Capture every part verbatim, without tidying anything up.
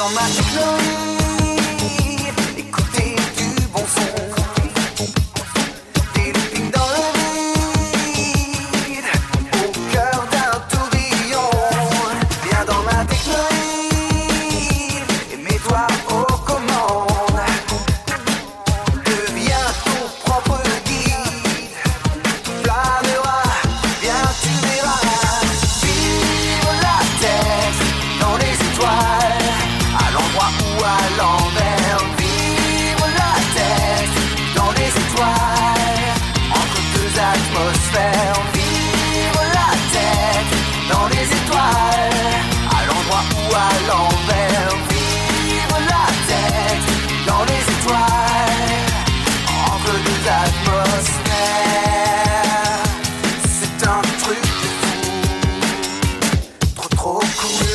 dans ma technologie, écouter du bon son. Des loopings dans le vide, au cœur d'un tourbillon. Viens dans ma technologie, et mets-toi aux commandes. Deviens ton propre guide, tu planeras, viens tu verras. Vivre la tête dans les étoiles, à l'endroit ou à l'envers. Vivre la tête dans les étoiles, entre deux atmosphères. Vivre la tête dans les étoiles, à l'endroit ou à l'envers. Vivre la tête dans les étoiles, entre deux atmosphères. C'est un truc de fou, trop trop cool.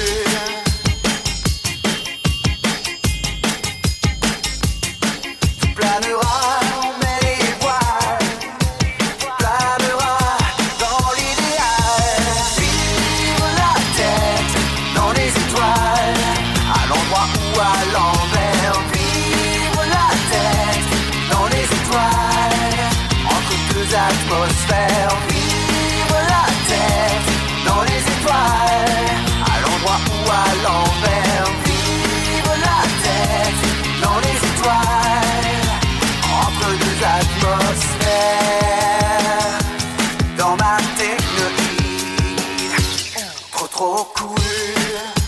Tu planeras, on met les voiles. Tu planeras dans l'idéal. Vivre la tête dans les étoiles, à l'endroit ou à l'envers. Vivre la tête dans les étoiles, entre deux atmosphères. Vivre la tête dans les étoiles, à l'endroit ou à l'envers. Vivre la tête dans les étoiles, entre deux atmosphères. Dans ma technologie, trop trop cool.